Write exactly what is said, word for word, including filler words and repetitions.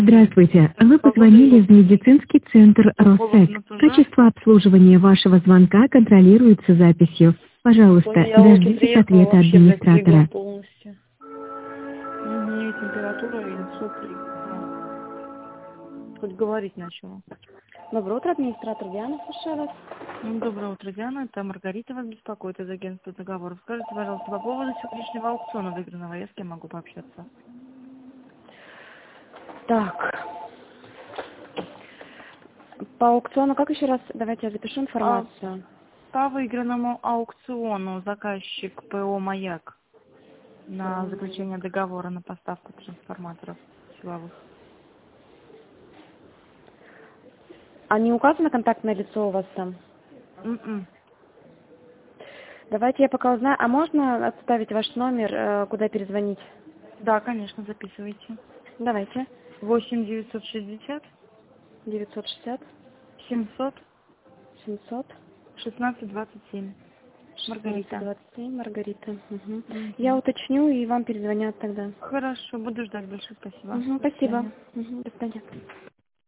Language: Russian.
Здравствуйте, вы позвонили в медицинский центр Россек. Качество обслуживания вашего звонка контролируется записью. Пожалуйста, Сегодня я очень дождитесь приехала ответа вообще, блядь, слегла администратора. полностью. Угу, и температура, и инсульт, и... а, хоть говорить начала. Доброе утро, администратор Диана, слушаю вас. Ну, доброе утро, Диана. Это Маргарита вас беспокоит из агентства договоров. Скажите, пожалуйста, по поводу сегодняшнего аукциона выигранного, я с кем могу пообщаться? Так, по аукциону, как еще раз, давайте я запишу информацию. По выигранному аукциону заказчик ПО «Маяк» на заключение договора на поставку трансформаторов силовых. А не указано контактное лицо у вас там? М-м. Давайте я пока узнаю. А можно оставить ваш номер, э, куда перезвонить? Да, конечно, записывайте. Давайте. восемь девятьсот шестьдесят девятьсот шестьдесят семьсот семьсот шестнадцать двадцать семь. шестнадцать Маргарита. двадцать семь, Маргарита. Угу. Мгм. Я уточню и вам перезвонят тогда. Хорошо, буду ждать. Большое спасибо. Угу, До спасибо. свидания. Угу, до свидания.